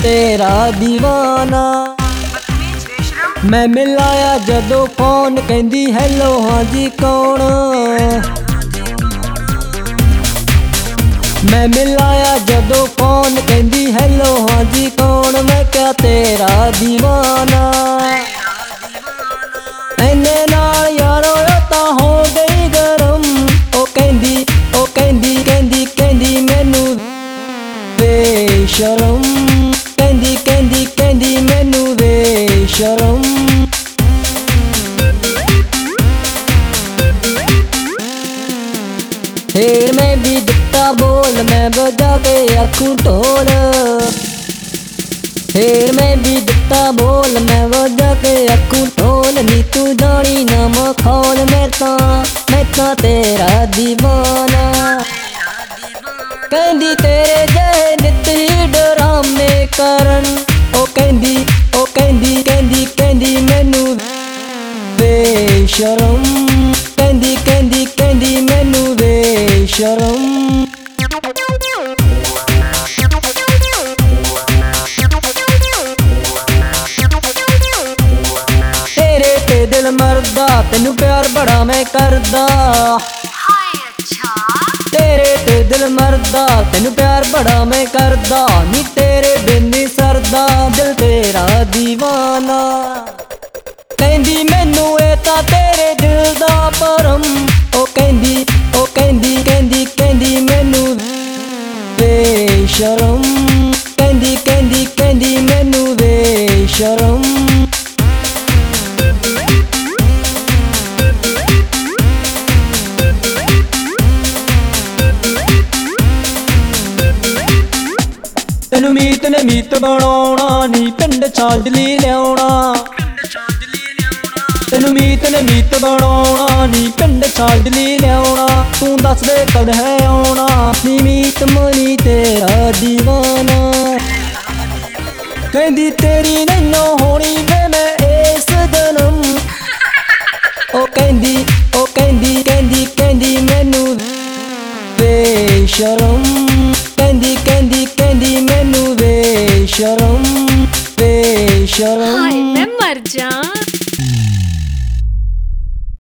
तेरा दीवाना। मैं मिलाया जदों फोन कहंदी हैलो हाँ जी कौन। मैं मिलाया जदों फोन कहंदी हैलो हाँ जी कौन। मैं क्या तेरा दीवाना। इन्ने नाल यारो तां हो गई गरम। ओ कहंदी मैनू बेशरम। कहंदी मैनू बेशरम। फिर मैं भी दिता बोल मैं बजा के आखूं ढोल। फिर मैं भी दिता बोल मैं बजा के आखूं ढोल। नी तू जानी ना मखौल मैं तां तेरा दीवाना। कहंदी तेरे जहे नित ही डरामे करन। ओ कहंदी मैनू बेशरम। कहंदी मैनू बेशरम। तेरे ते दिल मरदा तेनू प्यार बड़ा मैं करदा। तेरे ते दिल मरदा तेनू प्यार बड़ा मैं करदा। नी तेरे बिन नी सरदा दिल तेरा दीवाना। कहंदी मैनू ए तां तेरे दिल दा भरम। ओ कहंदी मैनू बेशरम। कहंदी मैनू बेशरम। तेनू मीत ने मीत बनाउणा नी पिंड छांजली लियाउणा। तेनू मीत ने मीत बनाउणा नी पिंड छांजली लियाउणा। तू दस दे कद है आउणा नी मीत मनी तेरा दीवाना। कहंदी तेरी नैनो होनी वे मैं इस जन्म। ओ कहंदी मैनू बेशरम। कहंदी मैनू बेशरम। हाय मैं मर जा।